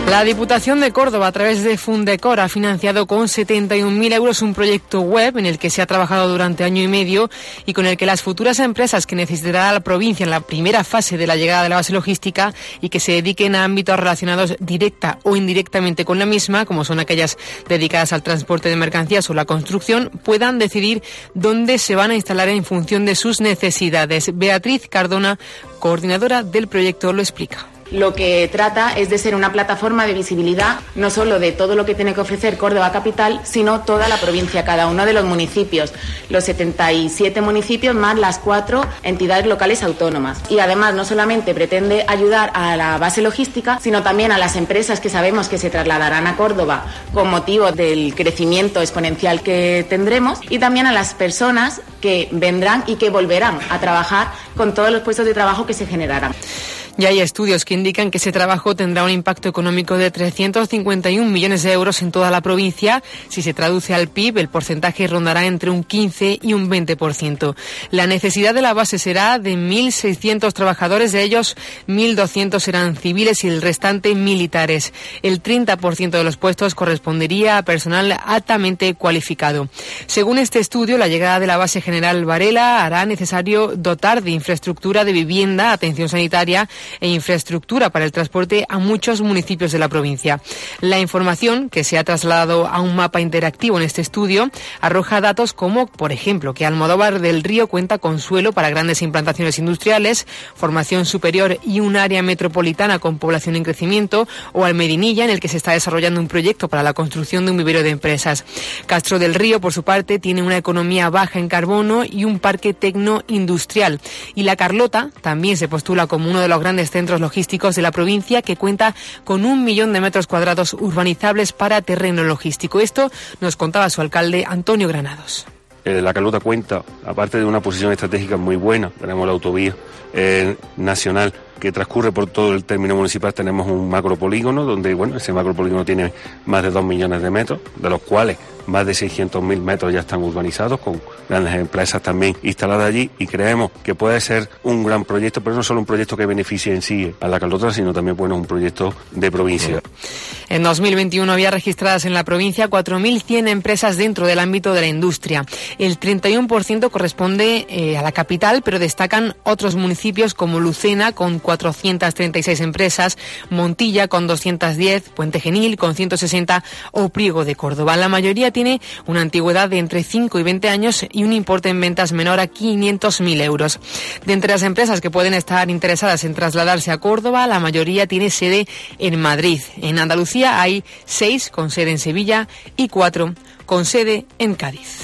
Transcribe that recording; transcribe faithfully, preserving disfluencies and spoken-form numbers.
La Diputación de Córdoba, a través de Fundecor, ha financiado con setenta y un mil euros un proyecto web en el que se ha trabajado durante año y medio y con el que las futuras empresas que necesitará la provincia en la primera fase de la llegada de la base logística y que se dediquen a ámbitos relacionados directa o indirectamente con la misma, como son aquellas dedicadas al transporte de mercancías o la construcción, puedan decidir dónde se van a instalar en función de sus necesidades. Beatriz Cardona, coordinadora del proyecto, lo explica. Lo que trata es de ser una plataforma de visibilidad no solo de todo lo que tiene que ofrecer Córdoba Capital, sino toda la provincia, cada uno de los municipios, los setenta y siete municipios más las cuatro entidades locales autónomas. Y además no solamente pretende ayudar a la base logística, sino también a las empresas que sabemos que se trasladarán a Córdoba con motivo del crecimiento exponencial que tendremos, y también a las personas que vendrán y que volverán a trabajar con todos los puestos de trabajo que se generarán. Ya hay estudios que indican que ese trabajo tendrá un impacto económico de trescientos cincuenta y un millones de euros en toda la provincia. Si se traduce al P I B, el porcentaje rondará entre un quince y un veinte por ciento. La necesidad de la base será de mil seiscientos trabajadores, de ellos mil doscientos serán civiles y el restante militares. El treinta por ciento de los puestos correspondería a personal altamente cualificado. Según este estudio, la llegada de la base general Varela hará necesario dotar de infraestructura de vivienda, atención sanitaria e infraestructura para el transporte a muchos municipios de la provincia. La información, que se ha trasladado a un mapa interactivo en este estudio, arroja datos como, por ejemplo, que Almodóvar del Río cuenta con suelo para grandes implantaciones industriales, formación superior y un área metropolitana con población en crecimiento, o Almedinilla, en el que se está desarrollando un proyecto para la construcción de un vivero de empresas. Castro del Río, por su parte, tiene una economía baja en carbono y un parque tecnoindustrial. Y La Carlota también se postula como uno de los grandes centros logísticos de la provincia, que cuenta con un millón de metros cuadrados urbanizables para terreno logístico. Esto nos contaba su alcalde, Antonio Granados. Eh, La Carlota cuenta, aparte de una posición estratégica muy buena, tenemos la autovía eh, nacional que transcurre por todo el término municipal, tenemos un macropolígono donde, bueno, ese macropolígono tiene más de dos millones de metros, de los cuales más de seiscientos mil metros ya están urbanizados, con grandes empresas también instaladas allí, y creemos que puede ser un gran proyecto, pero no solo un proyecto que beneficie en sí a La Carlota, sino también, bueno, un proyecto de provincia. En dos mil veintiuno había registradas en la provincia cuatro mil cien empresas dentro del ámbito de la industria. El treinta y uno por ciento corresponde eh, a la capital, pero destacan otros municipios como Lucena, con cuatrocientas treinta y seis empresas, Montilla con doscientos diez, Puente Genil con ciento sesenta o Priego de Córdoba. La mayoría tiene una antigüedad de entre cinco y veinte años y un importe en ventas menor a quinientos mil euros. De entre las empresas que pueden estar interesadas en trasladarse a Córdoba, la mayoría tiene sede en Madrid. En Andalucía hay seis con sede en Sevilla y cuatro con sede en Cádiz.